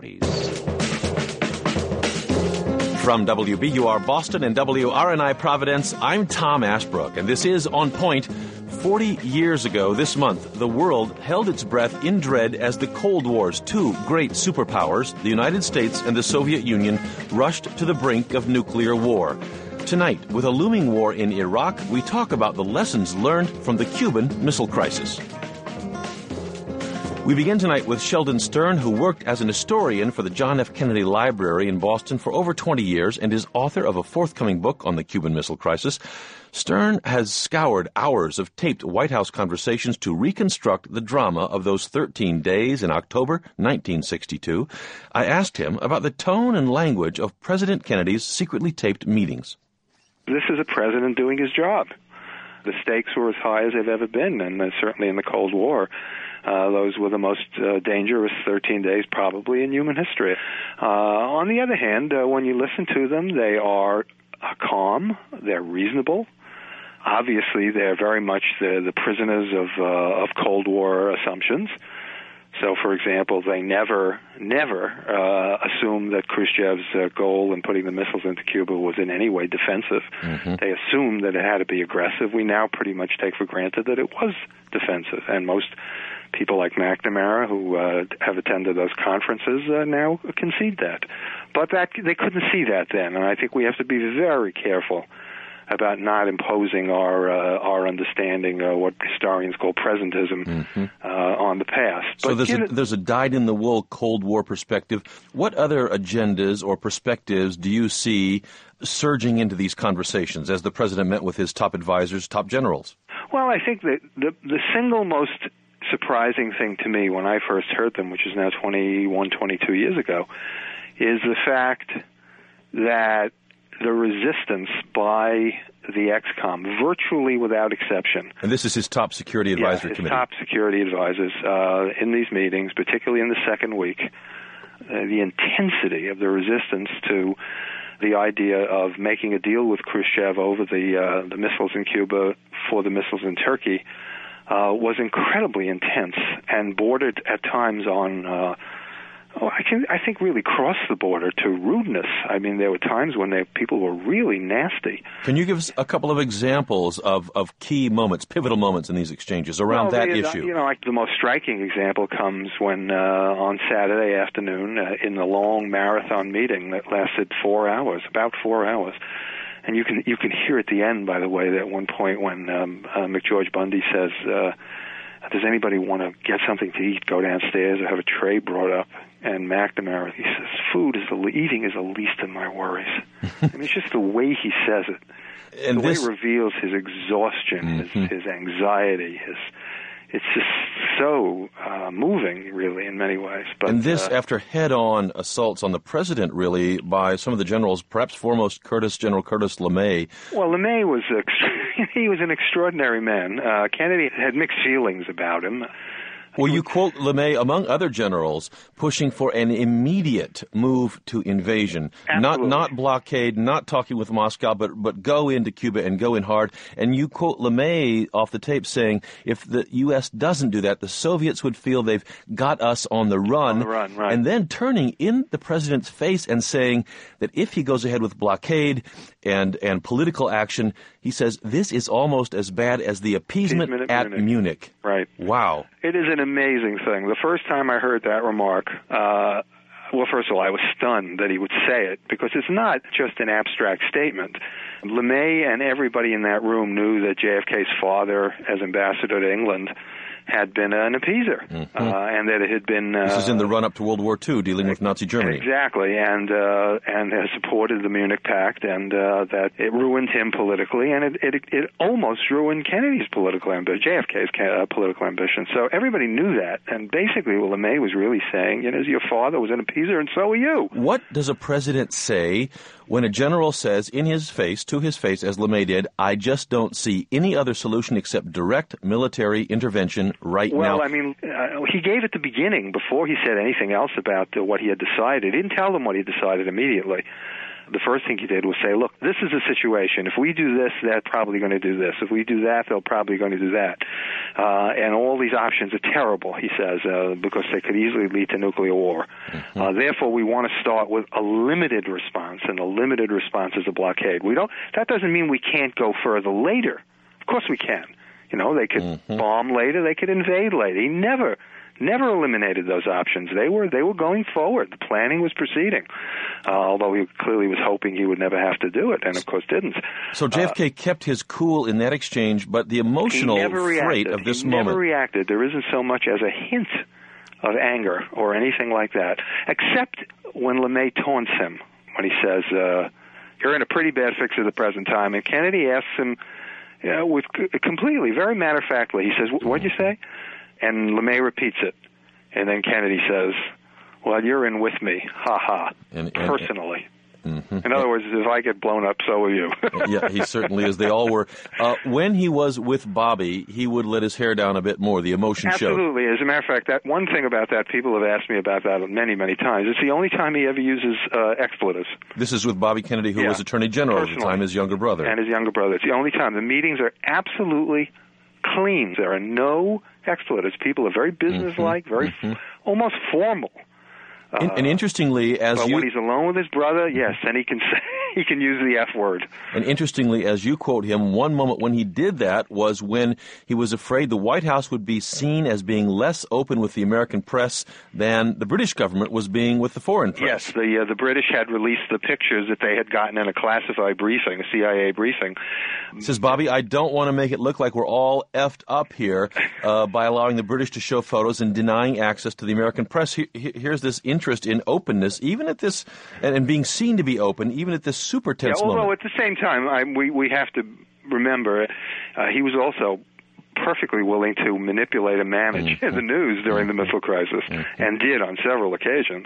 From WBUR Boston and WRNI Providence, I'm Tom Ashbrook, and this is On Point. 40 years ago this month, the world held its breath in dread as the Cold War's two great superpowers, the United States and the Soviet Union, rushed to the brink of nuclear war. Tonight, with a looming war in Iraq, we talk about the lessons learned from the Cuban Missile Crisis. We begin tonight with Sheldon Stern, who worked as an historian for the John F. Kennedy Library in Boston for over 20 years and is author of a forthcoming book on the Cuban Missile Crisis. Stern has scoured hours of taped White House conversations to reconstruct the drama of those 13 days in October 1962. I asked him about the tone and language of President Kennedy's secretly taped meetings. This is a president doing his job. The stakes were as high as they've ever been, and certainly in the Cold War. Those were the most dangerous 13 days probably in human history. On the other hand, when you listen to them, they are calm, they're reasonable. Obviously, they're very much the prisoners of Cold War assumptions. So, for example, they never assumed that Khrushchev's goal in putting the missiles into Cuba was in any way defensive. Mm-hmm. They assumed that it had to be aggressive. We now pretty much take for granted that it was defensive, and most people like McNamara, who have attended those conferences, now concede that. But they couldn't see that then, and I think we have to be very careful about not imposing our understanding, what historians call presentism, on the past. So there's a dyed-in-the-wool Cold War perspective. What other agendas or perspectives do you see surging into these conversations as the president met with his top advisors, top generals? Well, I think that the single most surprising thing to me when I first heard them, which is now 22 years ago, is the fact that the resistance by the ex-com, virtually without exception. And this is his top security advisory committee. His top security advisors in these meetings, particularly in the second week, the intensity of the resistance to the idea of making a deal with Khrushchev over the missiles in Cuba for the missiles in Turkey was incredibly intense and bordered at times on I think really crossed the border to rudeness. I mean, there were times when people were really nasty. Can you give us a couple of examples of key moments, pivotal moments in these exchanges around that issue? You know, like the most striking example comes when on Saturday afternoon in the long marathon meeting that lasted 4 hours, about 4 hours. And you can hear at the end, by the way, that at one point when McGeorge Bundy says, does anybody want to get something to eat, go downstairs or have a tray brought up? And McNamara, he says, eating is the least of my worries. I mean, it's just the way he says it. And the way it reveals his exhaustion, his anxiety, it's just so moving, really, in many ways. But, and this after head-on assaults on the president, really, by some of the generals, perhaps foremost General Curtis LeMay. Well, LeMay was he was an extraordinary man. Kennedy had mixed feelings about him. Well, you quote LeMay, among other generals, pushing for an immediate move to invasion. Not blockade, not talking with Moscow, but go into Cuba and go in hard. And you quote LeMay off the tape saying, if the U.S. doesn't do that, the Soviets would feel they've got us on the run. Right. And then turning in the president's face and saying that if he goes ahead with blockade and political action, he says this is almost as bad as the appeasement at Munich. Right. Wow. It is an amazing thing. The first time I heard that remark, well, first of all, I was stunned that he would say it, because it's not just an abstract statement. LeMay and everybody in that room knew that JFK's father, as ambassador to England, had been an appeaser, and that it had been... this is in the run-up to World War II, dealing with Nazi Germany. Exactly, and has supported the Munich Pact, and that it ruined him politically, and it almost ruined Kennedy's political ambition, JFK's political ambition. So everybody knew that, and basically what LeMay was really saying, your father was an appeaser, and so are you. What does a president say when a general says to his face, as LeMay did, I just don't see any other solution except direct military intervention right now? Well, I mean, he gave at the beginning, before he said anything else about what he had decided. He didn't tell them what he decided immediately. the first thing he did was say, look, this is a situation. If we do this, they're probably going to do this. If we do that, they're probably going to do that. And all these options are terrible, he says, because they could easily lead to nuclear war. Mm-hmm. Therefore, we want to start with a limited response, and a limited response is a blockade. That doesn't mean we can't go further later. Of course we can. They could bomb later, they could invade later. He never eliminated those options. They were going forward. The planning was proceeding, although he clearly was hoping he would never have to do it, and of course didn't. So JFK kept his cool in that exchange, but the emotional freight of this moment... He never reacted. There isn't so much as a hint of anger or anything like that, except when LeMay taunts him, when he says, you're in a pretty bad fix at the present time, and Kennedy asks him, with completely, very matter-of-factly, he says, what'd you say? And LeMay repeats it. And then Kennedy says, well, you're in with me, ha-ha, personally. In other words, if I get blown up, so will you. Yeah, he certainly is. They all were. When he was with Bobby, he would let his hair down a bit more. The emotion showed. Absolutely. As a matter of fact, that one thing about that, people have asked me about that many, many times. It's the only time he ever uses expletives. This is with Bobby Kennedy, who was Attorney General at the time, his younger brother. And his younger brother. It's the only time. The meetings are absolutely clean. There are no expletives. People are very businesslike, very almost formal. And interestingly, when he's alone with his brother, yes, then he can use the F word. And interestingly, as you quote him, one moment when he did that was when he was afraid the White House would be seen as being less open with the American press than the British government was being with the foreign press. Yes, the British had released the pictures that they had gotten in a classified briefing, a CIA briefing. Says Bobby, I don't want to make it look like we're all effed up here by allowing the British to show photos and denying access to the American press. Here's this interest in openness, even at this, and being seen to be open, even at this super tense moment. Although at the same time, we have to remember, he was also perfectly willing to manipulate and manage the news during the missile crisis, and did on several occasions.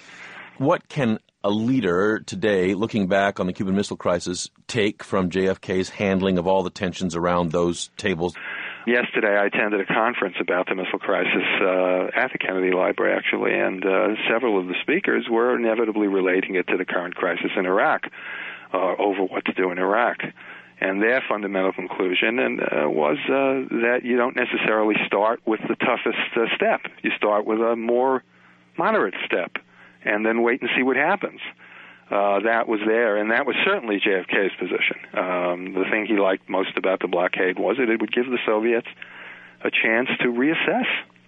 What can a leader today, looking back on the Cuban Missile Crisis, take from JFK's handling of all the tensions around those tables? Yesterday, I attended a conference about the missile crisis at the Kennedy Library, actually, and several of the speakers were inevitably relating it to the current crisis in Iraq, over what to do in Iraq. And their fundamental conclusion was that you don't necessarily start with the toughest step. You start with a more moderate step, and then wait and see what happens. That was there, and that was certainly JFK's position. The thing he liked most about the blockade was that it would give the Soviets a chance to reassess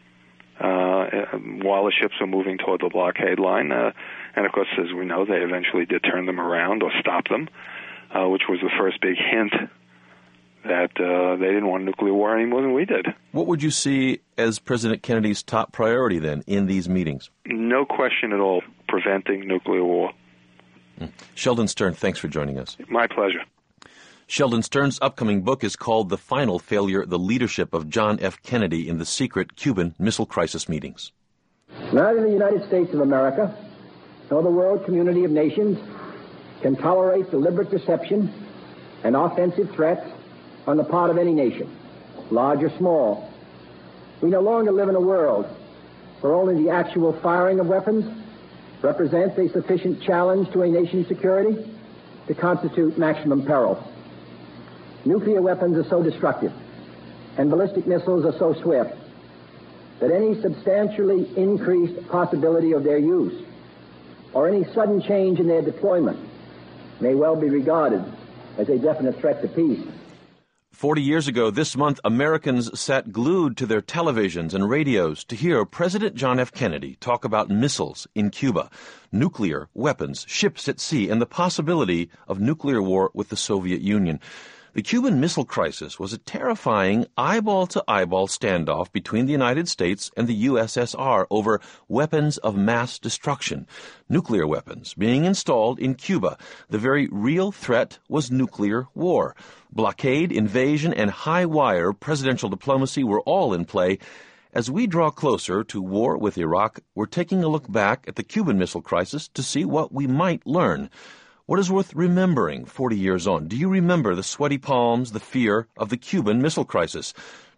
while the ships were moving toward the blockade line. And, of course, as we know, they eventually did turn them around or stop them, which was the first big hint that they didn't want a nuclear war any more than we did. What would you see as President Kennedy's top priority, then, in these meetings? No question at all, preventing nuclear war. Sheldon Stern, thanks for joining us. My pleasure. Sheldon Stern's upcoming book is called The Final Failure, The Leadership of John F. Kennedy in the Secret Cuban Missile Crisis Meetings. Neither the United States of America nor the world community of nations can tolerate deliberate deception and offensive threats on the part of any nation, large or small. We no longer live in a world where only the actual firing of weapons represents a sufficient challenge to a nation's security to constitute maximum peril. Nuclear weapons are so destructive and ballistic missiles are so swift that any substantially increased possibility of their use or any sudden change in their deployment may well be regarded as a definite threat to peace. 40 years ago this month, Americans sat glued to their televisions and radios to hear President John F. Kennedy talk about missiles in Cuba, nuclear weapons, ships at sea, and the possibility of nuclear war with the Soviet Union. The Cuban Missile Crisis was a terrifying eyeball-to-eyeball standoff between the United States and the USSR over weapons of mass destruction, nuclear weapons being installed in Cuba. The very real threat was nuclear war. Blockade, invasion, and high-wire presidential diplomacy were all in play. As we draw closer to war with Iraq, we're taking a look back at the Cuban Missile Crisis to see what we might learn. What is worth remembering 40 years on? Do you remember the sweaty palms, the fear of the Cuban Missile Crisis?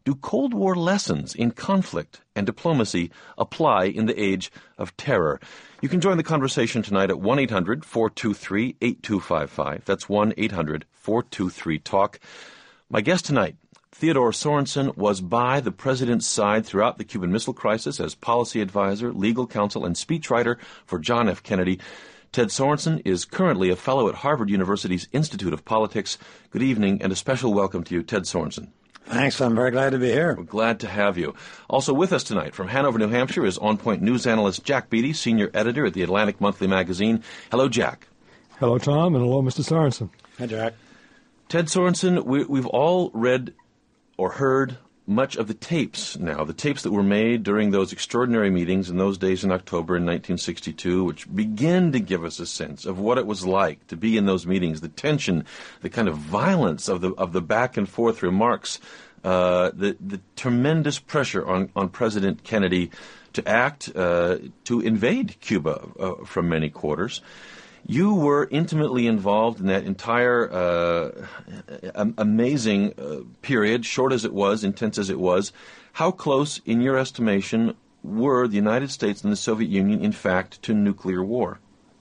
Do Cold War lessons in conflict and diplomacy apply in the age of terror? You can join the conversation tonight at 1-800-423-8255. That's 1-800-423-TALK. My guest tonight, Theodore Sorensen, was by the president's side throughout the Cuban Missile Crisis as policy advisor, legal counsel, and speechwriter for John F. Kennedy. Ted Sorensen is currently a fellow at Harvard University's Institute of Politics. Good evening, and a special welcome to you, Ted Sorensen. Thanks. I'm very glad to be here. We're glad to have you. Also with us tonight from Hanover, New Hampshire, is On Point news analyst Jack Beatty, senior editor at the Atlantic Monthly magazine. Hello, Jack. Hello, Tom, and hello, Mr. Sorensen. Hi, Jack. Ted Sorensen, we've all read or heard much of the tapes now, the tapes that were made during those extraordinary meetings in those days in October in 1962, which begin to give us a sense of what it was like to be in those meetings, the tension, the kind of violence of the back and forth remarks, the tremendous pressure on President Kennedy to act, to invade Cuba from many quarters. You were intimately involved in that entire amazing period, short as it was, intense as it was. How close, in your estimation, were the United States and the Soviet Union, in fact, to nuclear war?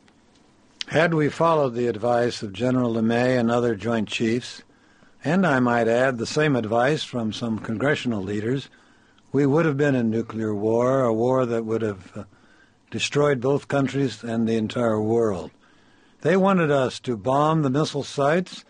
Had we followed the advice of General LeMay and other Joint Chiefs, and I might add the same advice from some congressional leaders, we would have been in nuclear war, a war that would have destroyed both countries and the entire world. They wanted us to bomb the missile sites.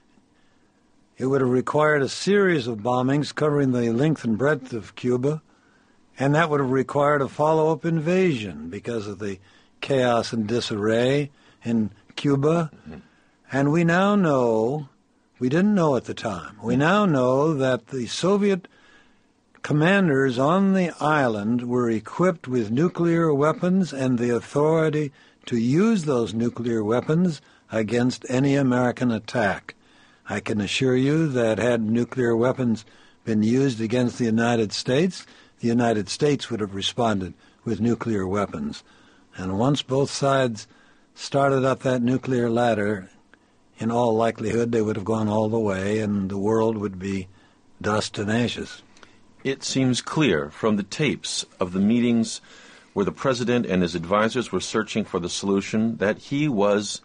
It would have required a series of bombings covering the length and breadth of Cuba, and that would have required a follow-up invasion because of the chaos and disarray in Cuba. Mm-hmm. And we now know, we didn't know at the time, we now know that the Soviet commanders on the island were equipped with nuclear weapons and the authority to use those nuclear weapons against any American attack. I can assure you that had nuclear weapons been used against the United States would have responded with nuclear weapons. And once both sides started up that nuclear ladder, in all likelihood they would have gone all the way and the world would be dust and ashes. It seems clear from the tapes of the meetings where the president and his advisors were searching for the solution that he was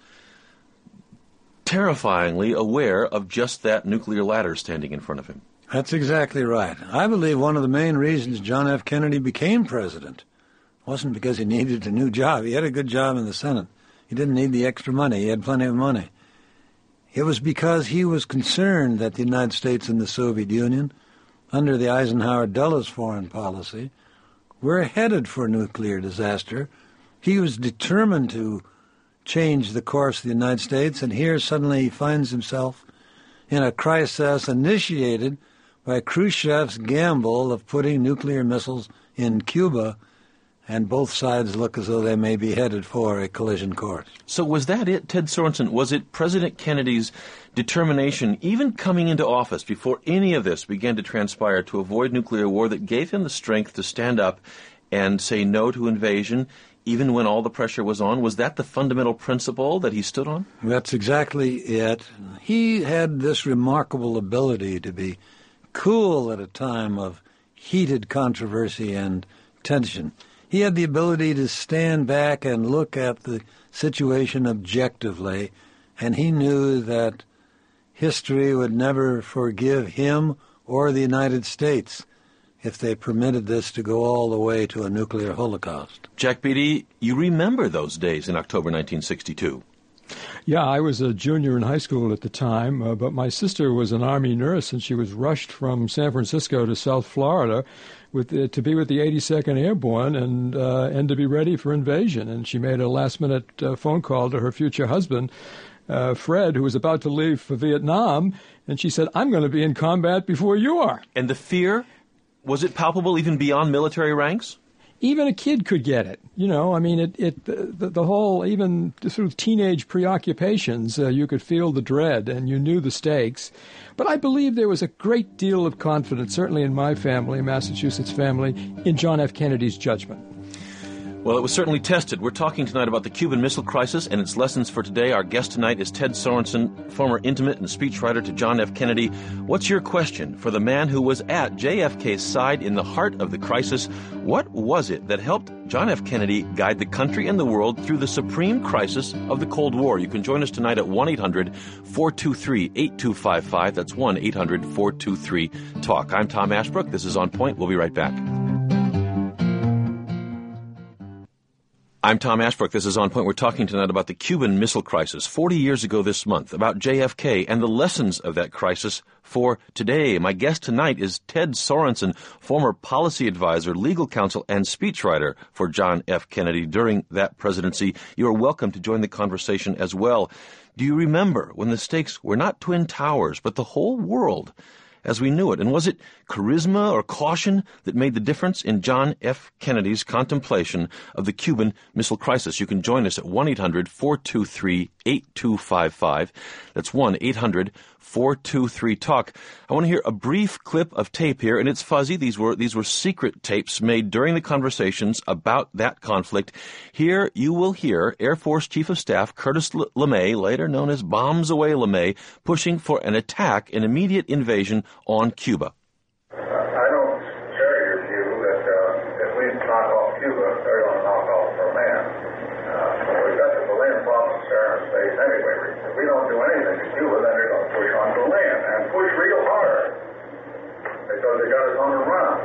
terrifyingly aware of just that nuclear ladder standing in front of him. That's exactly right. I believe one of the main reasons John F. Kennedy became president wasn't because he needed a new job. He had a good job in the Senate. He didn't need the extra money. He had plenty of money. It was because he was concerned that the United States and the Soviet Union, under the Eisenhower Dulles foreign policy, we're headed for nuclear disaster. He was determined to change the course of the United States, and here suddenly he finds himself in a crisis initiated by Khrushchev's gamble of putting nuclear missiles in Cuba, and both sides look as though they may be headed for a collision course. So was that it, Ted Sorensen? Was it President Kennedy's determination, even coming into office, before any of this began to transpire, to avoid nuclear war, that gave him the strength to stand up and say no to invasion, even when all the pressure was on? Was that the fundamental principle that he stood on? That's exactly it. He had this remarkable ability to be cool at a time of heated controversy and tension. He had the ability to stand back and look at the situation objectively, and he knew that history would never forgive him or the United States if they permitted this to go all the way to a nuclear holocaust. Jack Beatty, you remember those days in October 1962. Yeah, I was a junior in high school at the time, but my sister was an Army nurse, and she was rushed from San Francisco to South Florida to be with the 82nd Airborne and to be ready for invasion. And she made a last-minute phone call to her future husband, Fred, who was about to leave for Vietnam, and she said, "I'm going to be in combat before you are." And the fear, was it palpable even beyond military ranks? Even a kid could get it. You know, I mean, the whole, even through teenage preoccupations, you could feel the dread and you knew the stakes. But I believe there was a great deal of confidence, certainly in my family, Massachusetts family, in John F. Kennedy's judgment. Well, it was certainly tested. We're talking tonight about the Cuban Missile Crisis and its lessons for today. Our guest tonight is Ted Sorensen, former intimate and speechwriter to John F. Kennedy. What's your question for the man who was at JFK's side in the heart of the crisis? What was it that helped John F. Kennedy guide the country and the world through the supreme crisis of the Cold War? You can join us tonight at 1-800-423-8255. That's 1-800-423-TALK. I'm Tom Ashbrook. This is On Point. We'll be right back. I'm Tom Ashbrook. This is On Point. We're talking tonight about the Cuban Missile Crisis 40 years ago this month, about JFK and the lessons of that crisis for today. My guest tonight is Ted Sorensen, former policy advisor, legal counsel, and speechwriter for John F. Kennedy during that presidency. You are welcome to join the conversation as well. Do you remember when the stakes were not Twin Towers, but the whole world as we knew it? And was it charisma or caution that made the difference in John F. Kennedy's contemplation of the Cuban Missile Crisis? You can join us at 1-800-423-8255. That's 1-800-423-TALK. I want to hear a brief clip of tape here, and it's fuzzy. These were secret tapes made during the conversations about that conflict. Here you will hear Air Force Chief of Staff Curtis LeMay, later known as Bombs Away LeMay, pushing for an attack, an immediate invasion on Cuba. I don't share your view that if we knock off Cuba, they're going to knock off Berlin. We've got the Berlin problem there in space anyway. If we don't do anything to Cuba, then they're going to push on Berlin, and push real hard, because they got us on the run.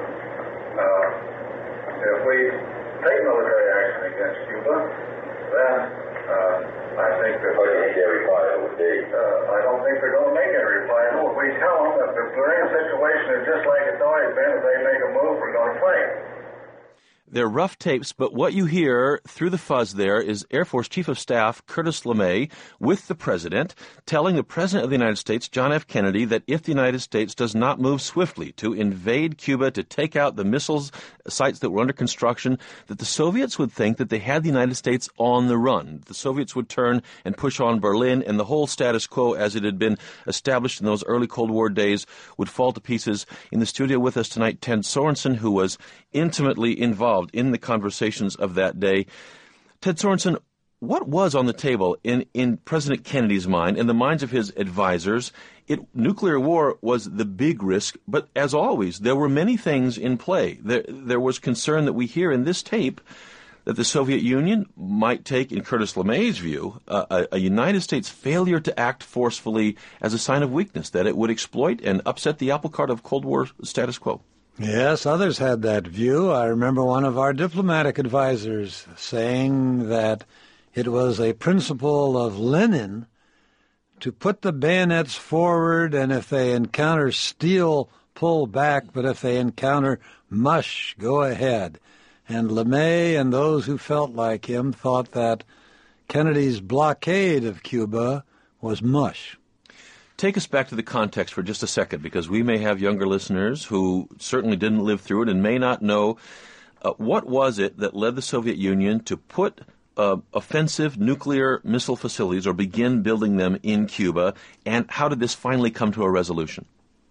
If we take military action against Cuba, then I think that their reply would be, I don't think they're going to make any reply. No, if we tell them that the Berlin situation is just like it's always been, if they make a move, we're going to fight. They're rough tapes, but what you hear through the fuzz there is Air Force Chief of Staff Curtis LeMay with the President telling the President of the United States, John F. Kennedy, that if the United States does not move swiftly to invade Cuba, to take out the missiles sites that were under construction, that the Soviets would think that they had the United States on the run. The Soviets would turn and push on Berlin, and the whole status quo as it had been established in those early Cold War days would fall to pieces. In the studio with us tonight, Ted Sorensen, who was intimately involved in the conversations of that day. Ted Sorensen, what was on the table in President Kennedy's mind, in the minds of his advisors? Nuclear war was the big risk, but as always, there were many things in play. There was concern that we hear in this tape that the Soviet Union might take, in Curtis LeMay's view, a United States failure to act forcefully as a sign of weakness, that it would exploit and upset the apple cart of Cold War status quo. Yes, others had that view. I remember one of our diplomatic advisors saying that it was a principle of Lenin to put the bayonets forward, and if they encounter steel, pull back, but if they encounter mush, go ahead. And LeMay and those who felt like him thought that Kennedy's blockade of Cuba was mush. Take us back to the context for just a second, because we may have younger listeners who certainly didn't live through it and may not know. What was it that led the Soviet Union to put offensive nuclear missile facilities or begin building them in Cuba, and how did this finally come to a resolution?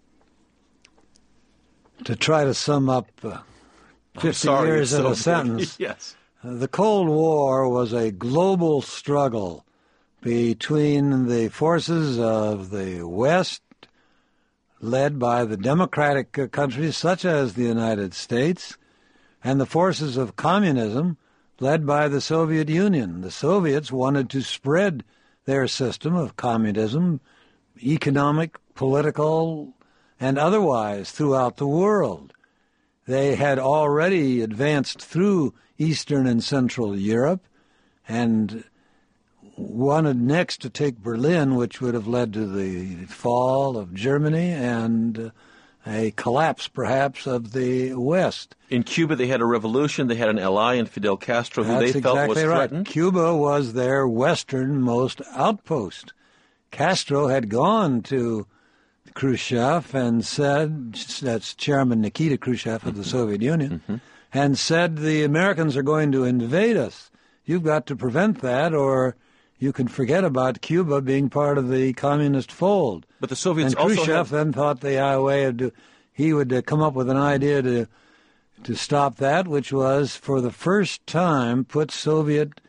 To try to sum up 50 years in a sentence, yes. The Cold War was a global struggle between the forces of the West, led by the democratic countries such as the United States, and the forces of communism, led by the Soviet Union. The Soviets wanted to spread their system of communism, economic, political, and otherwise, throughout the world. They had already advanced through Eastern and Central Europe and wanted next to take Berlin, which would have led to the fall of Germany and a collapse, perhaps, of the West. In Cuba, they had a revolution. They had an ally in Fidel Castro, who they felt was threatened. Right. Cuba was their westernmost outpost. Castro had gone to Khrushchev and said, that's Chairman Nikita Khrushchev of the Soviet Union, and said, the Americans are going to invade us. You've got to prevent that, or you can forget about Cuba being part of the communist fold. But the Soviets and Khrushchev then thought he would come up with an idea to to stop that, which was, for the first time, put Soviet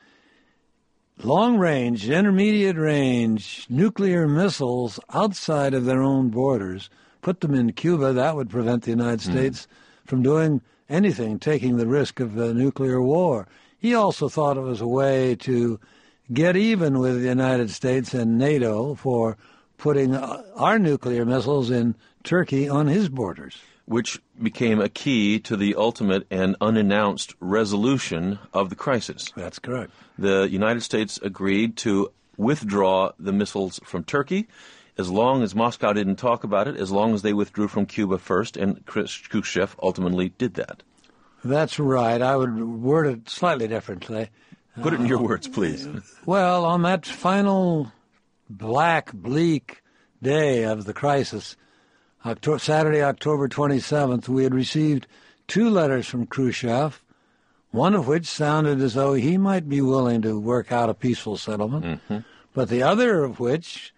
long-range, intermediate-range nuclear missiles outside of their own borders, put them in Cuba. That would prevent the United States from doing anything, taking the risk of a nuclear war. He also thought it was a way to get even with the United States and NATO for putting our nuclear missiles in Turkey on his borders. Which became a key to the ultimate and unannounced resolution of the crisis. That's correct. The United States agreed to withdraw the missiles from Turkey as long as Moscow didn't talk about it, as long as they withdrew from Cuba first, and Khrushchev ultimately did that. That's right. I would word it slightly differently. Put it in your words, please. Well, on that final black, bleak day of the crisis, Saturday, October 27th, we had received 2 letters from Khrushchev, one of which sounded as though he might be willing to work out a peaceful settlement, but the other of which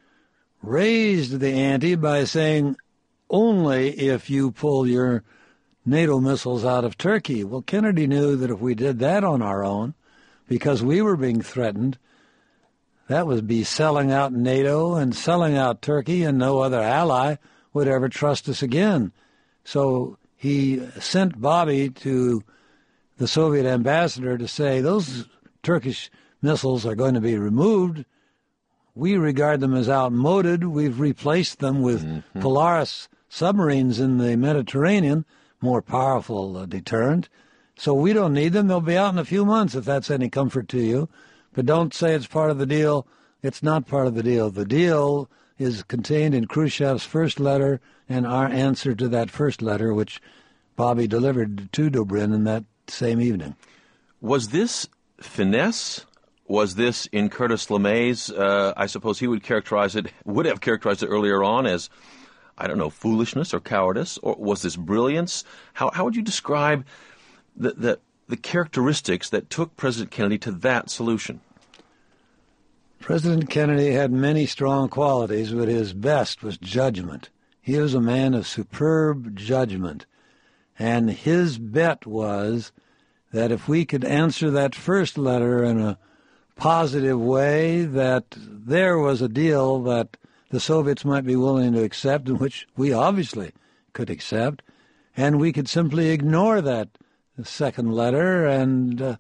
raised the ante by saying, only if you pull your NATO missiles out of Turkey. Well, Kennedy knew that if we did that on our own, because we were being threatened, that would be selling out NATO and selling out Turkey, and no other ally would ever trust us again. So he sent Bobby to the Soviet ambassador to say, those Turkish missiles are going to be removed. We regard them as outmoded. We've replaced them with Polaris submarines in the Mediterranean, more powerful deterrent. So we don't need them. They'll be out in a few months, if that's any comfort to you. But don't say it's part of the deal. It's not part of the deal. The deal is contained in Khrushchev's first letter and our answer to that first letter, which Bobby delivered to Dobrynin in that same evening. Was this finesse? Was this, in Curtis LeMay's, I suppose he would have characterized it earlier on as, I don't know, foolishness or cowardice? Or was this brilliance? How would you describe the characteristics that took President Kennedy to that solution? President Kennedy had many strong qualities, but his best was judgment. He was a man of superb judgment, and his bet was that if we could answer that first letter in a positive way, that there was a deal that the Soviets might be willing to accept, and which we obviously could accept, and we could simply ignore that second letter and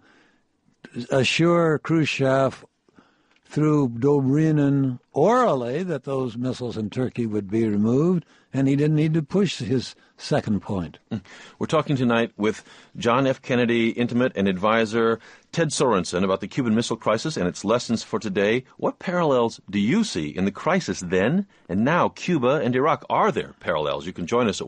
assure Khrushchev through Dobrynin orally that those missiles in Turkey would be removed, and he didn't need to push his second point. We're talking tonight with John F. Kennedy intimate and advisor Ted Sorensen about the Cuban Missile Crisis and its lessons for today. What parallels do you see in the crisis then and now, Cuba and Iraq? Are there parallels? You can join us at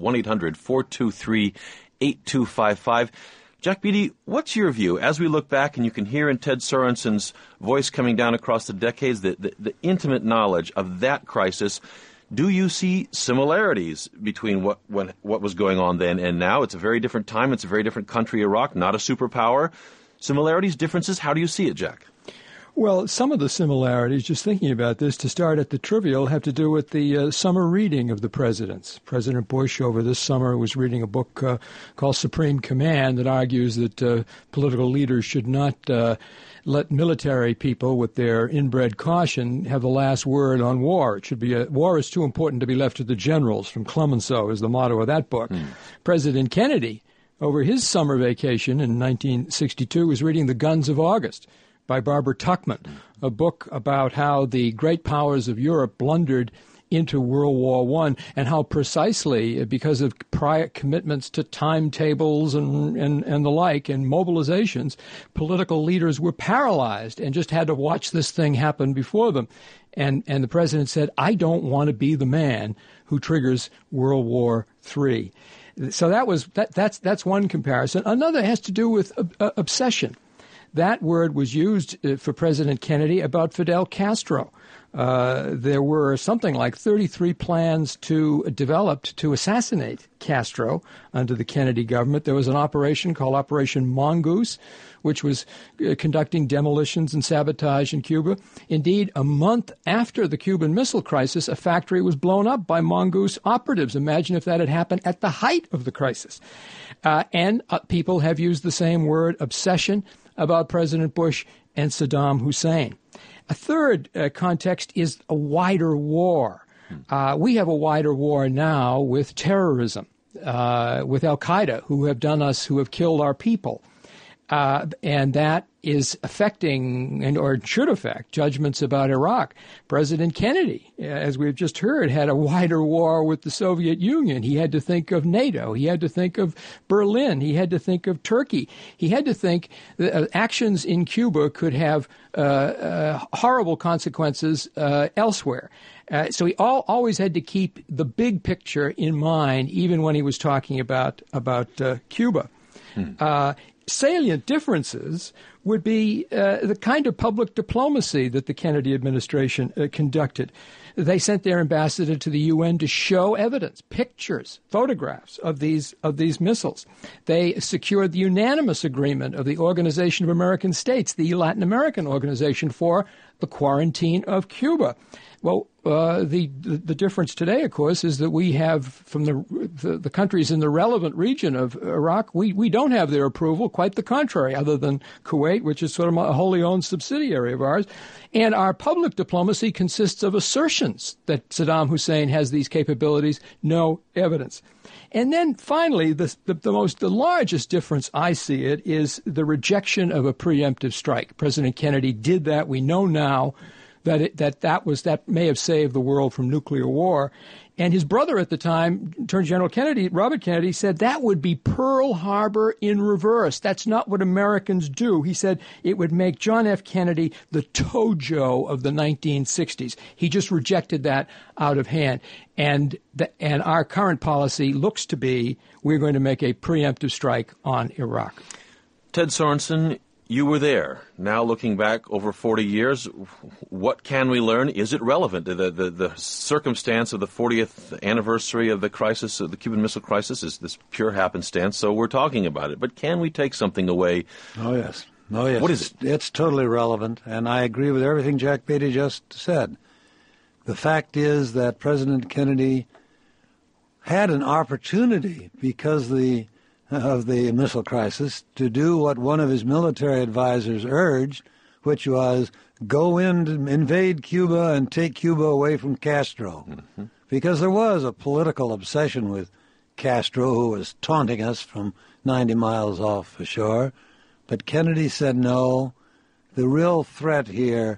1-800-423-8255. Jack Beatty, what's your view as we look back, and you can hear in Ted Sorensen's voice coming down across the decades the intimate knowledge of that crisis? Do you see similarities between what was going on then and now? It's a very different time. It's a very different country, Iraq, not a superpower. Similarities, differences, how do you see it, Jack? Well, some of the similarities, just thinking about this, to start at the trivial, have to do with the summer reading of the presidents. President Bush over this summer was reading a book called Supreme Command that argues that political leaders should not let military people with their inbred caution have the last word on war. It should be war is too important to be left to the generals. From Clemenceau is the motto of that book. President Kennedy, over his summer vacation in 1962, was reading The Guns of August by Barbara Tuchman, a book about how the great powers of Europe blundered into World War I, and how precisely, because of prior commitments to timetables and the like and mobilizations, political leaders were paralyzed and just had to watch this thing happen before them. And the president said, I don't want to be the man who triggers World War III. So that's one comparison. Another has to do with obsession. that word was used for President Kennedy about Fidel Castro. There were something like 33 plans developed to assassinate Castro under the Kennedy government. There was an operation called Operation Mongoose, which was conducting demolitions and sabotage in Cuba. Indeed, a month after the Cuban Missile Crisis, a factory was blown up by Mongoose operatives. Imagine if that had happened at the height of the crisis. And people have used the same word, obsession, about President Bush and Saddam Hussein. A third context is a wider war. We have a wider war now with terrorism, with al-Qaeda, who have killed our people. And that is affecting, or should affect, judgments about Iraq. President Kennedy, as we've just heard, had a wider war with the Soviet Union. He had to think of NATO. He had to think of Berlin. He had to think of Turkey. He had to think that actions in Cuba could have horrible consequences elsewhere. So he always had to keep the big picture in mind, even when he was talking about Cuba. Salient differences would be the kind of public diplomacy that the Kennedy administration conducted. They sent their ambassador to the UN to show evidence, pictures, photographs of these missiles. They secured the unanimous agreement of the Organization of American States, the Latin American organization, for the quarantine of Cuba. Well, the difference today, of course, is that we have, from the countries in the relevant region of Iraq, we don't have their approval, quite the contrary, other than Kuwait, which is sort of a wholly owned subsidiary of ours. And our public diplomacy consists of assertions that Saddam Hussein has these capabilities, no evidence. And then finally, the largest difference I see it is the rejection of a preemptive strike. President Kennedy did that. We know now that may have saved the world from nuclear war. And his brother at the time, Attorney General Kennedy, Robert Kennedy, said that would be Pearl Harbor in reverse. That's not what Americans do. He said it would make John F. Kennedy the Tojo of the 1960s. He just rejected that out of hand. And our current policy looks to be we're going to make a preemptive strike on Iraq. Ted Sorensen, you were there. Now looking back over 40 years, what can we learn? Is it relevant? The circumstance of the 40th anniversary of the crisis, of the Cuban Missile Crisis, is this pure happenstance, so we're talking about it. But can we take something away? Oh, yes. What is it? It's totally relevant, and I agree with everything Jack Beatty just said. The fact is that President Kennedy had an opportunity because of the missile crisis to do what one of his military advisors urged, which was go in, invade Cuba, and take Cuba away from Castro. Mm-hmm. Because there was a political obsession with Castro, who was taunting us from 90 miles off the shore. But Kennedy said, no, the real threat here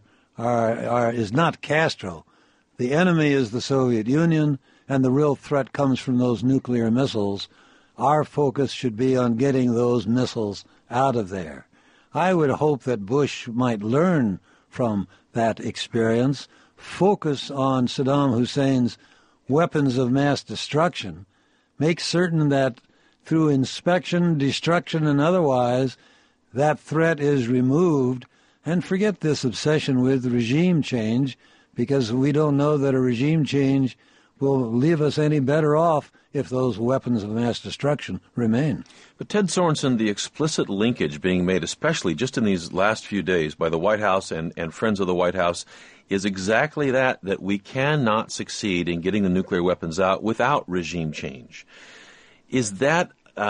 is not Castro. The enemy is the Soviet Union, and the real threat comes from those nuclear missiles. Our focus should be on getting those missiles out of there. I would hope that Bush might learn from that experience, focus on Saddam Hussein's weapons of mass destruction, make certain that through inspection, destruction, and otherwise, that threat is removed, and forget this obsession with regime change, because we don't know that a regime change will leave us any better off if those weapons of mass destruction remain. But Ted Sorensen, the explicit linkage being made, especially just in these last few days by the White House and friends of the White House, is exactly that we cannot succeed in getting the nuclear weapons out without regime change. Is that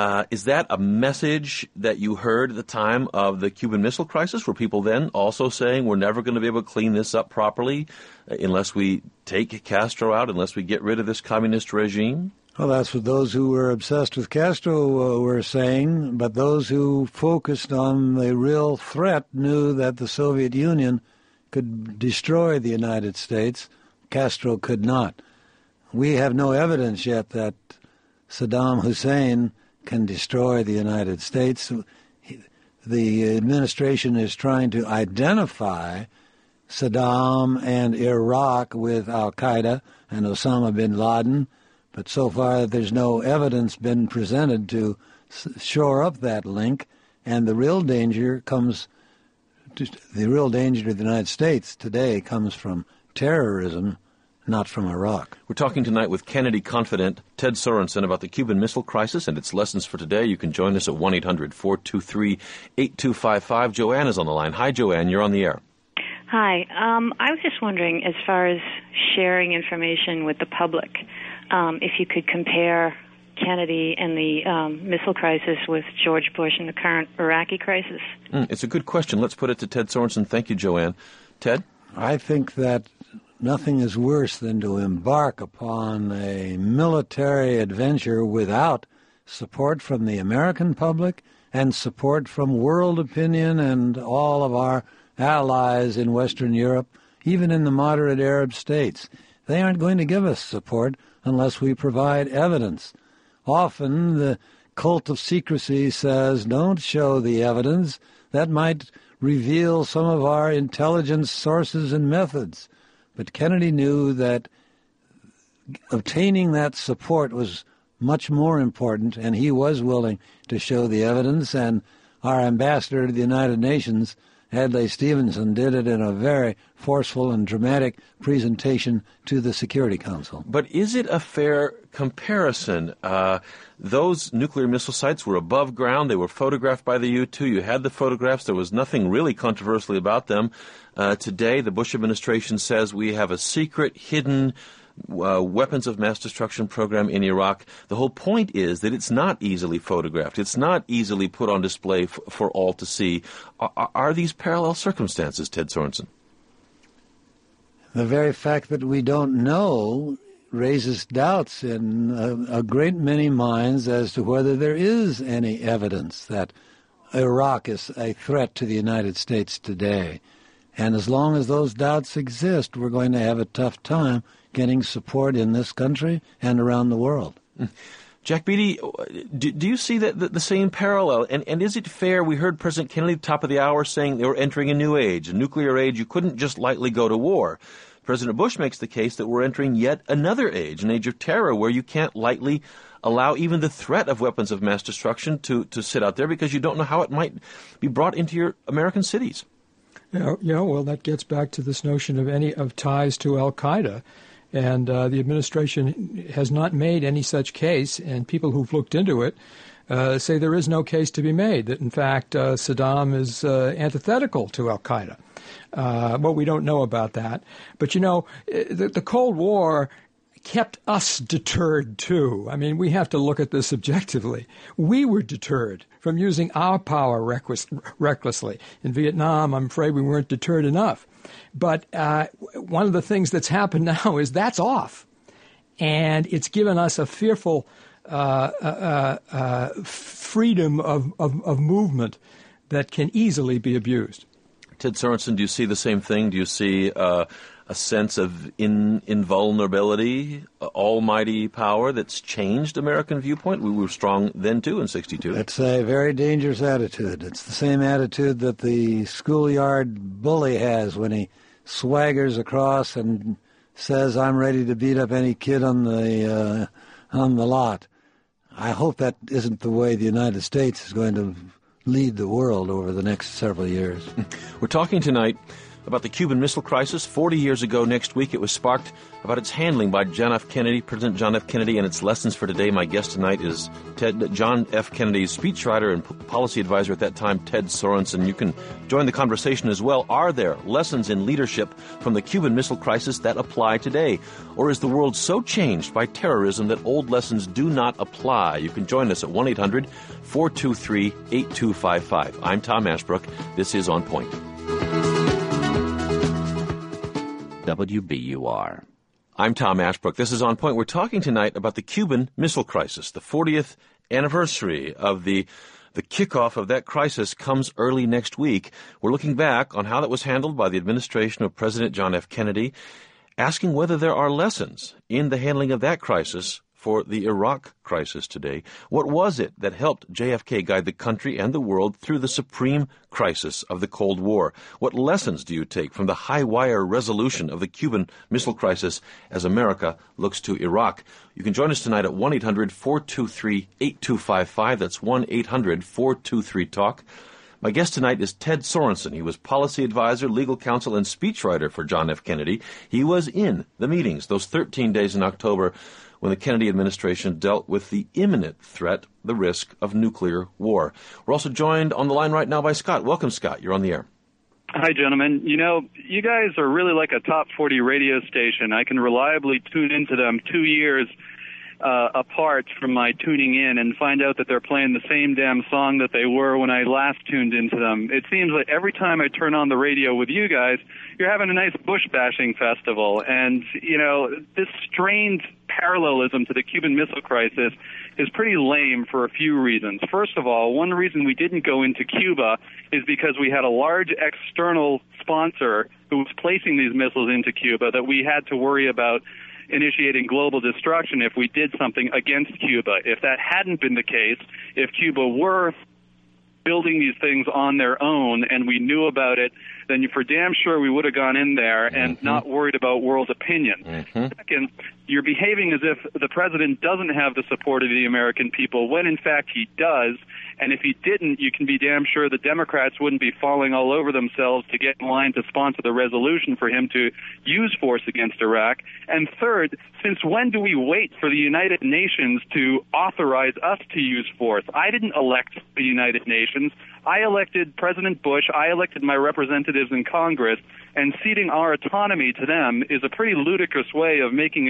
a message that you heard at the time of the Cuban Missile Crisis? Were people then also saying we're never going to be able to clean this up properly unless we take Castro out, unless we get rid of this communist regime? Well, that's what those who were obsessed with Castro were saying, but those who focused on the real threat knew that the Soviet Union could destroy the United States. Castro could not. We have no evidence yet that Saddam Hussein can destroy the United States. The administration is trying to identify Saddam and Iraq with al-Qaeda and Osama bin Laden, but so far there's no evidence been presented to shore up that link, and the real danger comes the real danger to the United States today comes from terrorism, not from Iraq. We're talking tonight with Kennedy confidant Ted Sorensen about the Cuban Missile Crisis and its lessons for today. You can join us at 1-800-423-8255. Joanne is on the line. Hi, Joanne. You're on the air. Hi. I was just wondering, as far as sharing information with the public, if you could compare Kennedy and the missile crisis with George Bush and the current Iraqi crisis. It's a good question. Let's put it to Ted Sorensen. Thank you, Joanne. Ted? I think that nothing is worse than to embark upon a military adventure without support from the American public and support from world opinion and all of our allies in Western Europe, even in the moderate Arab states. They aren't going to give us support unless we provide evidence. Often the cult of secrecy says, don't show the evidence. That might reveal some of our intelligence sources and methods. But Kennedy knew that obtaining that support was much more important, and he was willing to show the evidence, and our ambassador to the United Nations, Adlai Stevenson, did it in a very forceful and dramatic presentation to the Security Council. But is it a fair comparison? Those nuclear missile sites were above ground. They were photographed by the U-2. You had the photographs. There was nothing really controversial about them. Today, the Bush administration says we have a secret, hidden weapons of mass destruction program in Iraq. The whole point is that it's not easily photographed. It's not easily put on display for all to see. Are these parallel circumstances, Ted Sorensen? The very fact that we don't know raises doubts in a great many minds as to whether there is any evidence that Iraq is a threat to the United States today. And as long as those doubts exist, we're going to have a tough time getting support in this country and around the world. Jack Beatty, do you see that the same parallel? And is it fair? We heard President Kennedy at the top of the hour saying they were entering a new age, a nuclear age. You couldn't just lightly go to war. President Bush makes the case that we're entering yet another age, an age of terror, where you can't lightly allow even the threat of weapons of mass destruction to sit out there because you don't know how it might be brought into your American cities. Yeah, well, that gets back to this notion of ties to al-Qaeda. And the administration has not made any such case, and people who've looked into it say there is no case to be made, that in fact Saddam is antithetical to al-Qaeda. Well, we don't know about that. But, you know, the Cold War kept us deterred, too. I mean, we have to look at this objectively. We were deterred from using our power recklessly. In Vietnam, I'm afraid we weren't deterred enough. But one of the things that's happened now is that's off. And it's given us a fearful freedom of movement that can easily be abused. Ted Sorensen, do you see the same thing? Do you see a sense of invulnerability, almighty power that's changed American viewpoint? We were strong then, too, in 62. It's a very dangerous attitude. It's the same attitude that the schoolyard bully has when he swaggers across and says, I'm ready to beat up any kid on the lot. I hope that isn't the way the United States is going to lead the world over the next several years. We're talking tonight about the Cuban Missile Crisis. 40 years ago next week, it was sparked about its handling by John F. Kennedy, President John F. Kennedy, and its lessons for today. My guest tonight is John F. Kennedy's speechwriter and policy advisor at that time, Ted Sorensen. You can join the conversation as well. Are there lessons in leadership from the Cuban Missile Crisis that apply today? Or is the world so changed by terrorism that old lessons do not apply? You can join us at 1-800-423-8255. I'm Tom Ashbrook. This is On Point. WBUR. I'm Tom Ashbrook. This is On Point. We're talking tonight about the Cuban Missile Crisis. The 40th anniversary of the kickoff of that crisis comes early next week. We're looking back on how that was handled by the administration of President John F. Kennedy, asking whether there are lessons in the handling of that crisis for the Iraq crisis today. What was it that helped JFK guide the country and the world through the supreme crisis of the Cold War? What lessons do you take from the high-wire resolution of the Cuban Missile Crisis as America looks to Iraq? You can join us tonight at 1-800-423-8255. That's 1-800-423-TALK. My guest tonight is Ted Sorensen. He was policy advisor, legal counsel, and speechwriter for John F. Kennedy. He was in the meetings those 13 days in October when the Kennedy administration dealt with the imminent threat, the risk of nuclear war. We're also joined on the line right now by Scott. Welcome, Scott. You're on the air. Hi, gentlemen. You know, you guys are really like a top 40 radio station. I can reliably tune into them 2 years apart from my tuning in and find out that they're playing the same damn song that they were when I last tuned into them. It seems like every time I turn on the radio with you guys, you're having a nice bush bashing festival. And, you know, this strained parallelism to the Cuban Missile Crisis is pretty lame for a few reasons. First of all, one reason we didn't go into Cuba is because we had a large external sponsor who was placing these missiles into Cuba that we had to worry about initiating global destruction if we did something against Cuba. If that hadn't been the case, if Cuba were building these things on their own and we knew about it, then for damn sure we would have gone in there and not worried about world opinion. Second, you're behaving as if the president doesn't have the support of the American people when in fact he does. And if he didn't, you can be damn sure the Democrats wouldn't be falling all over themselves to get in line to sponsor the resolution for him to use force against Iraq. And third, since when do we wait for the United Nations to authorize us to use force? I didn't elect the United Nations. I elected President Bush. I elected my representatives in Congress. And ceding our autonomy to them is a pretty ludicrous way of making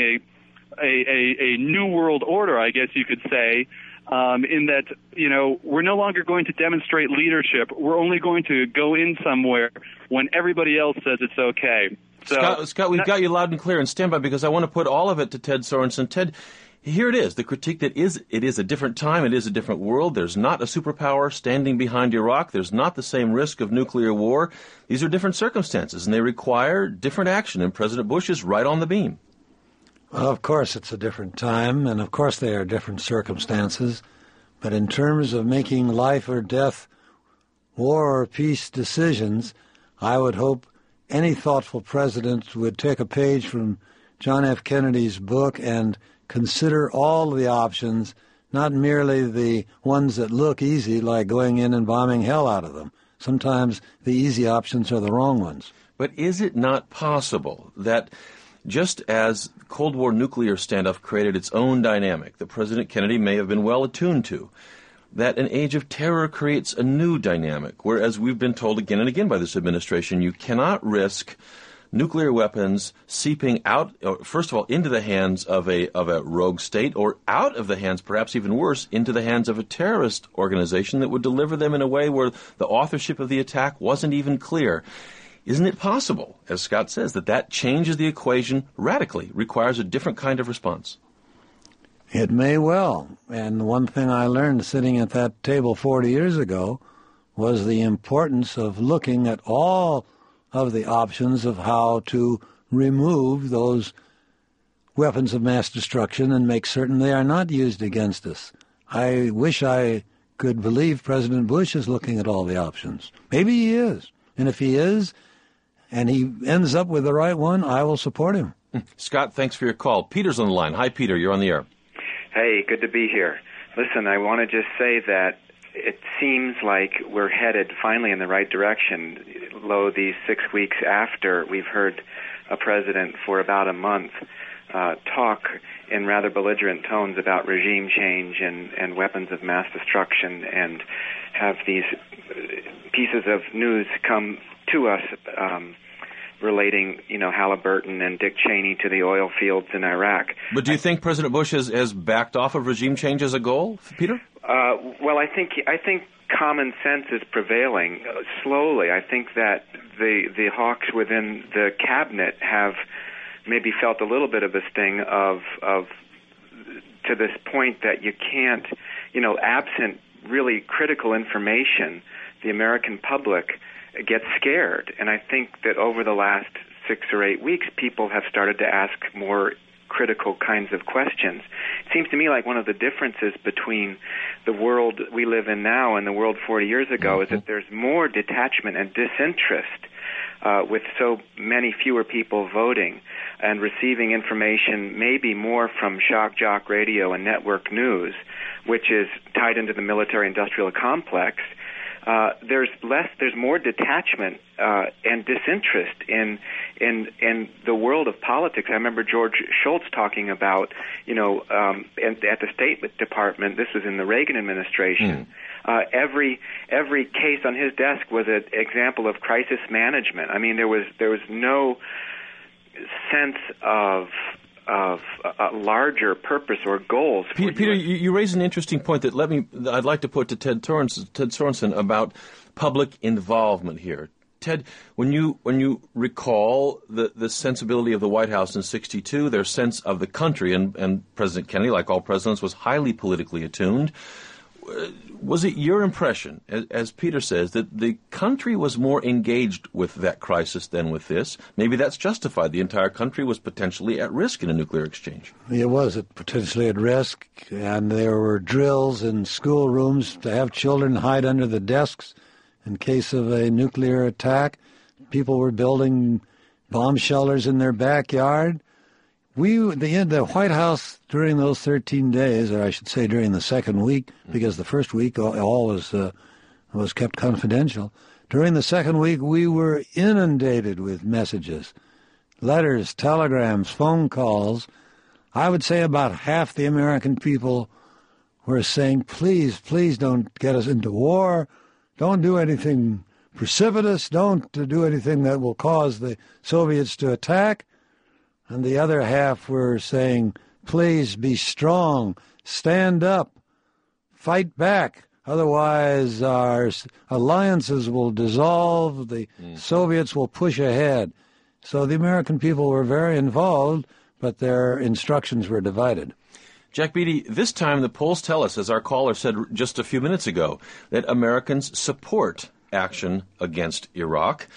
a new world order, I guess you could say, in that, you know, we're no longer going to demonstrate leadership. We're only going to go in somewhere when everybody else says it's okay. So, Scott, we've got you loud and clear, and stand by because I want to put all of it to Ted Sorensen. Ted, here it is, the critique that it is a different time, it is a different world. There's not a superpower standing behind Iraq. There's not the same risk of nuclear war. These are different circumstances, and they require different action, and President Bush is right on the beam. Well, of course it's a different time, and of course they are different circumstances. But in terms of making life or death, war or peace decisions, I would hope any thoughtful president would take a page from John F. Kennedy's book and consider all the options, not merely the ones that look easy, like going in and bombing hell out of them. Sometimes the easy options are the wrong ones. But is it not possible that just as Cold War nuclear standoff created its own dynamic that President Kennedy may have been well attuned to, that an age of terror creates a new dynamic, whereas we've been told again and again by this administration, you cannot risk nuclear weapons seeping out, first of all, into the hands of a rogue state, or out of the hands, perhaps even worse, into the hands of a terrorist organization that would deliver them in a way where the authorship of the attack wasn't even clear. Isn't it possible, as Scott says, that changes the equation radically, requires a different kind of response? It may well. And one thing I learned sitting at that table 40 years ago was the importance of looking at all of the options of how to remove those weapons of mass destruction and make certain they are not used against us. I wish I could believe President Bush is looking at all the options. Maybe he is. And if he is, and he ends up with the right one, I will support him. Scott, thanks for your call. Peter's on the line. Hi, Peter. You're on the air. Hey, good to be here. Listen, I want to just say that it seems like we're headed finally in the right direction. Lo, these 6 weeks after we've heard a president for about a month talk in rather belligerent tones about regime change and weapons of mass destruction, and have these pieces of news come to us relating, Halliburton and Dick Cheney to the oil fields in Iraq. But do you think President Bush has backed off of regime change as a goal, Peter? Well, I think common sense is prevailing slowly. I think that the hawks within the cabinet have maybe felt a little bit of a sting of to this point that you can't, absent really critical information, the American public gets scared. And I think that over the last 6 or 8 weeks, people have started to ask more critical kinds of questions. It seems to me like one of the differences between the world we live in now and the world 40 years ago is that there's more detachment and disinterest with so many fewer people voting and receiving information maybe more from shock jock radio and network news, which is tied into the military-industrial complex. there's more detachment and disinterest in the world of politics. I remember George Shultz talking about, at the State Department, this was in the Reagan administration, every case on his desk was an example of crisis management. I mean, there was no sense of a larger purpose or goals. Peter, you raise an interesting point that I'd like to put to Ted Sorensen about public involvement here. Ted, when you recall the sensibility of the White House in '62, their sense of the country, and President Kennedy, like all presidents, was highly politically attuned. Was it your impression, as Peter says, that the country was more engaged with that crisis than with this? Maybe that's justified. The entire country was potentially at risk in a nuclear exchange. It was potentially at risk, and there were drills in schoolrooms to have children hide under the desks in case of a nuclear attack. People were building bomb shelters in their backyard. The White House, during those 13 days, or I should say during the second week, because the first week all was kept confidential. During the second week, we were inundated with messages, letters, telegrams, phone calls. I would say about half the American people were saying, please, please don't get us into war. Don't do anything precipitous. Don't do anything that will cause the Soviets to attack. And the other half were saying, please be strong, stand up, fight back. Otherwise, our alliances will dissolve, the Soviets will push ahead. So the American people were very involved, but their instructions were divided. Jack Beatty, this time the polls tell us, as our caller said just a few minutes ago, that Americans support action against Iraq.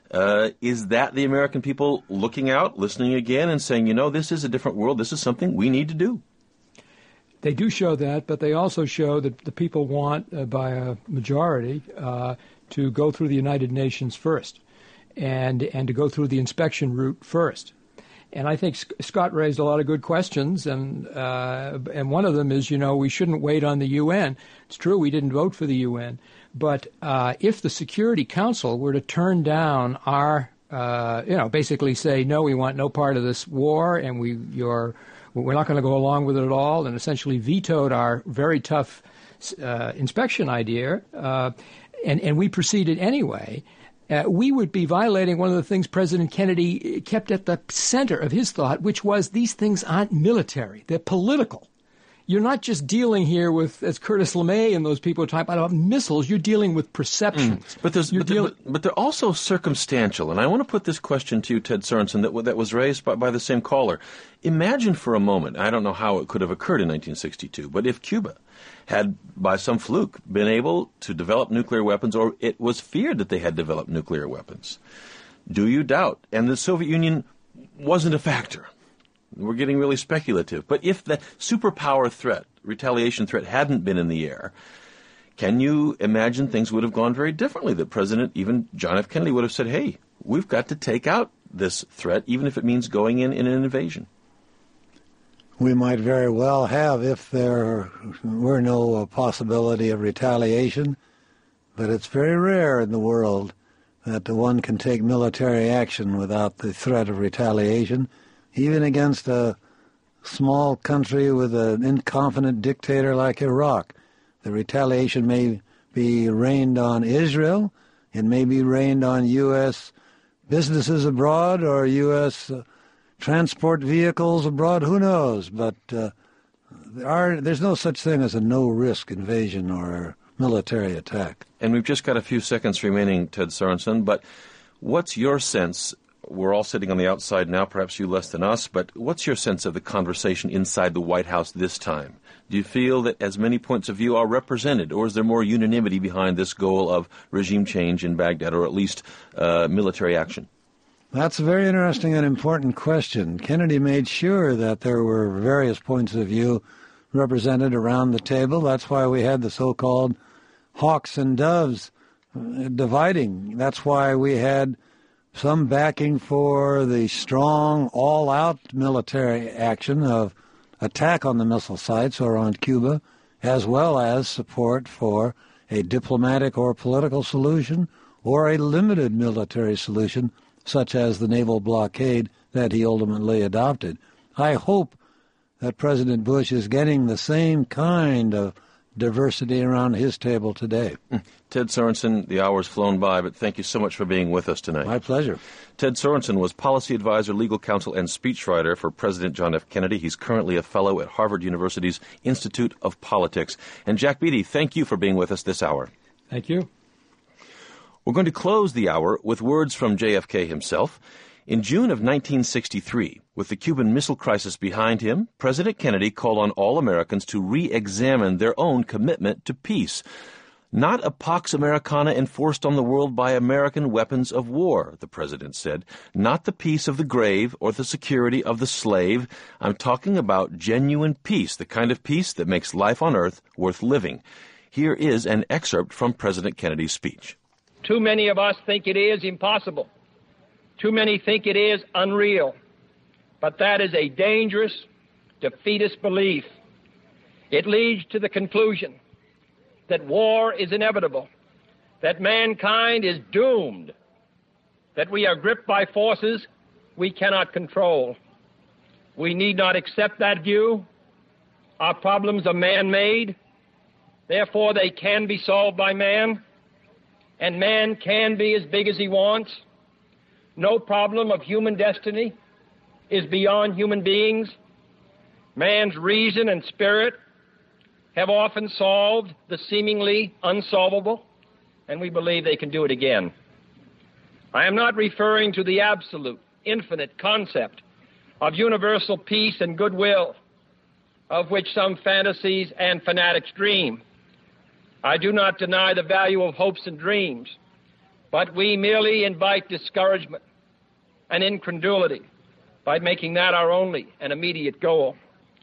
Is that the American people looking out, listening again, and saying, this is a different world, this is something we need to do? They do show that, but they also show that the people want, by a majority, to go through the United Nations first and to go through the inspection route first. And I think Scott raised a lot of good questions, and one of them is, we shouldn't wait on the UN. It's true, we didn't vote for the UN. But if the Security Council were to turn down our, basically say, no, we want no part of this war, and we're not going to go along with it at all, and essentially vetoed our very tough inspection idea, and we proceeded anyway, we would be violating one of the things President Kennedy kept at the center of his thought, which was these things aren't military, they're political. You're not just dealing here with, as Curtis LeMay and those people talk about missiles, you're dealing with perceptions. But they're also circumstantial. And I want to put this question to you, Ted Sorensen, that was raised by the same caller. Imagine for a moment, I don't know how it could have occurred in 1962, but if Cuba had, by some fluke, been able to develop nuclear weapons, or it was feared that they had developed nuclear weapons, do you doubt? And the Soviet Union wasn't a factor. We're getting really speculative. But if the superpower threat, retaliation threat, hadn't been in the air, can you imagine things would have gone very differently? That President, even John F. Kennedy, would have said, hey, we've got to take out this threat, even if it means going in an invasion. We might very well have if there were no possibility of retaliation, but it's very rare in the world that one can take military action without the threat of retaliation. Even against a small country with an incompetent dictator like Iraq. The retaliation may be rained on Israel. It may be rained on U.S. businesses abroad or U.S. transport vehicles abroad. Who knows? But there's no such thing as a no-risk invasion or military attack. And we've just got a few seconds remaining, Ted Sorensen, but what's your sense? We're all sitting on the outside now, perhaps you less than us, but what's your sense of the conversation inside the White House this time? Do you feel that as many points of view are represented, or is there more unanimity behind this goal of regime change in Baghdad, or at least military action? That's a very interesting and important question. Kennedy made sure that there were various points of view represented around the table. That's why we had the so-called hawks and doves dividing. That's why we had some backing for the strong, all-out military action of attack on the missile sites or on Cuba, as well as support for a diplomatic or political solution or a limited military solution, such as the naval blockade that he ultimately adopted. I hope that President Bush is getting the same kind of diversity around his table today. Ted Sorensen, the hour's flown by, but thank you so much for being with us tonight. My pleasure. Ted Sorensen was policy advisor, legal counsel, and speechwriter for President John F. Kennedy. He's currently a fellow at Harvard University's Institute of Politics. And Jack Beatty, thank you for being with us this hour. Thank you. We're going to close the hour with words from JFK himself. In June of 1963, with the Cuban Missile Crisis behind him, President Kennedy called on all Americans to re-examine their own commitment to peace. Not a Pax Americana enforced on the world by American weapons of war, the president said. Not the peace of the grave or the security of the slave. I'm talking about genuine peace, the kind of peace that makes life on earth worth living. Here is an excerpt from President Kennedy's speech. Too many of us think it is impossible. Too many think it is unreal. But that is a dangerous, defeatist belief. It leads to the conclusion that war is inevitable, that mankind is doomed, that we are gripped by forces we cannot control. We need not accept that view. Our problems are man-made. Therefore, they can be solved by man, and man can be as big as he wants. No problem of human destiny is beyond human beings. Man's reason and spirit have often solved the seemingly unsolvable, and we believe they can do it again. I am not referring to the absolute, infinite concept of universal peace and goodwill, of which some fantasies and fanatics dream. I do not deny the value of hopes and dreams, but we merely invite discouragement and incredulity by making that our only and immediate goal.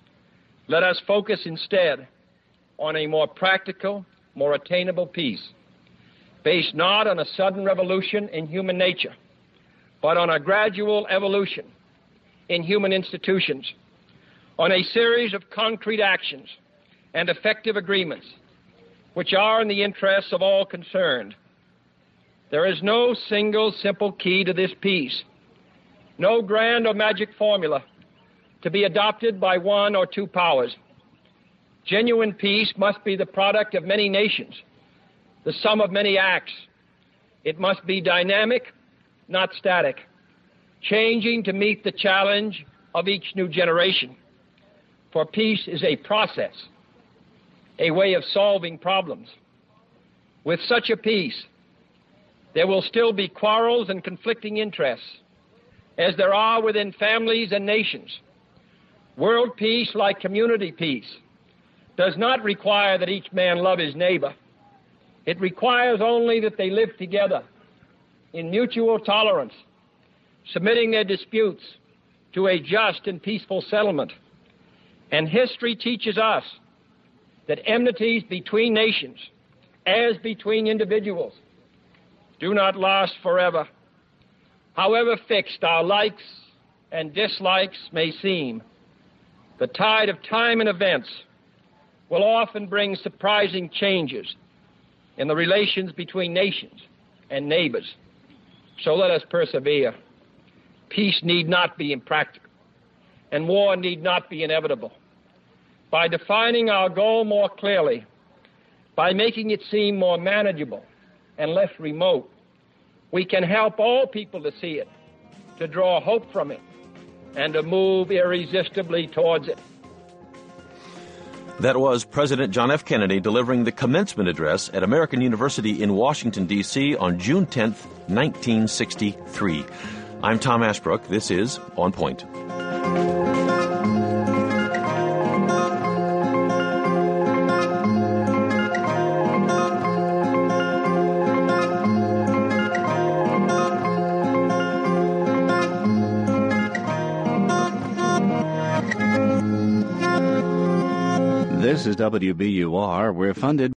Let us focus instead on a more practical, more attainable peace, based not on a sudden revolution in human nature, but on a gradual evolution in human institutions, on a series of concrete actions and effective agreements which are in the interests of all concerned. There is no single simple key to this peace, no grand or magic formula to be adopted by one or two powers. Genuine peace must be the product of many nations, the sum of many acts. It must be dynamic, not static, changing to meet the challenge of each new generation. For peace is a process, a way of solving problems. With such a peace, there will still be quarrels and conflicting interests, as there are within families and nations. World peace, like community peace, does not require that each man love his neighbor. It requires only that they live together in mutual tolerance, submitting their disputes to a just and peaceful settlement. And history teaches us that enmities between nations, as between individuals, do not last forever. However fixed our likes and dislikes may seem, the tide of time and events will often bring surprising changes in the relations between nations and neighbors. So let us persevere. Peace need not be impractical, and war need not be inevitable. By defining our goal more clearly, by making it seem more manageable and less remote, we can help all people to see it, to draw hope from it, and to move irresistibly towards it. That was President John F. Kennedy delivering the commencement address at American University in Washington, D.C. on June 10th, 1963. I'm Tom Ashbrook. This is On Point. This is WBUR. We're funded